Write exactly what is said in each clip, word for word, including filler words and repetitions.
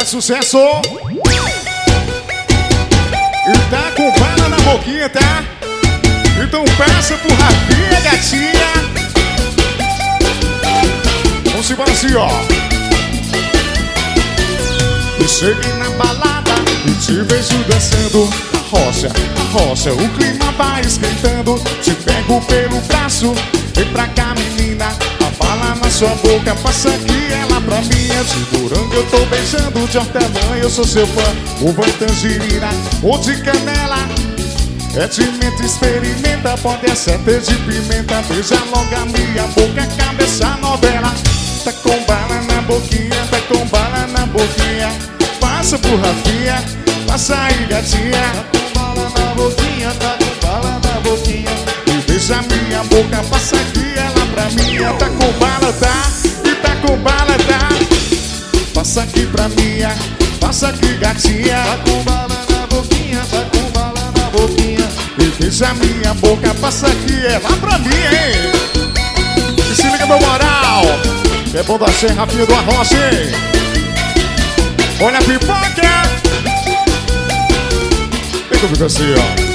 Faz sucesso. E tá com bala na boquinha, tá? Então peça pro Rafinha, gatinha. Vamos embora assim, ó. Eu cheguei na balada e te vejo dançando. A rocha, a rocha, o clima vai esquentando. Te pego pelo braço, vem pra cá, menina. A bala na sua boca, passa aqui, ela pra mim. É de morango eu tô beijando, de hortelã eu sou seu fã. Uva e tangerina, ou de canela. É de menta, experimenta, pode ser ter de pimenta. Beija logo a minha boca, acaba essa novela. Tá com bala na boquinha, tá com bala na boquinha. Passa pro Rafinha, passa aí, gatinha. Tá com bala na boquinha, tá com bala na boquinha. E beija minha boca, passa aqui, ela pra mim. Tá com bala, tá? E tá com bala, tá? Passa aqui pra minha, passa aqui, gatinha. Tá com bala na boquinha, tá com bala na boquinha. E beija minha boca, passa aqui, ela pra mim, hein? E se liga, meu moral. É bom da Serra, Rafinha do Arrocha, hein? Olha a pipoca. Vem comigo assim, ó.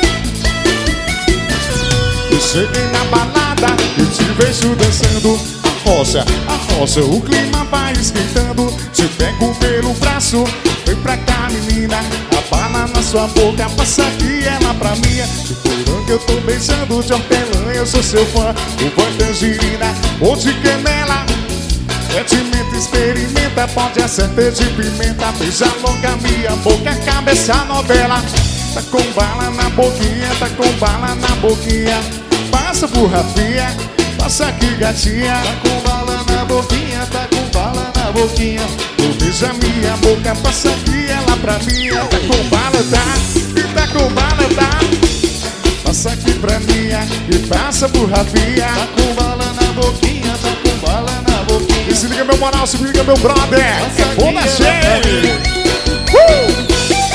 Eu cheguei na balada e te vejo dançando. A rocha, a rocha, o clima vai esquentando. Te pego pelo braço, vem pra cá, menina. A bala na sua boca, passa aqui, ela pra mim. De morango eu tô beijando, de hortelã eu sou seu fã. Uva, tangerina ou de canela. É de menta, experimenta, pode acertar de pimenta. Beija logo a minha boca, acaba essa novela. Tá com bala na boquinha, tá com bala na boquinha. Passa pro Rafinha, passa aqui, gatinha. Tá com bala na boquinha, tá com bala na boquinha. Tu beija minha boca, passa aqui, ela pra mim. Tá com bala, tá? E tá com bala, tá? Passa aqui pra mim e passa pro Rafinha. Tá com bala na boquinha, tá com bala na boquinha. E se liga, meu moral, se liga, meu brother. Passa É bom da aqui, cheia. Uh!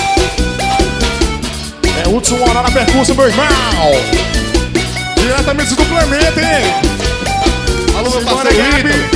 É o último hora na percurso, meu irmão. Diretamente do planeta, hein? Alô, meu Simbora, parceiro Gabi. Ito.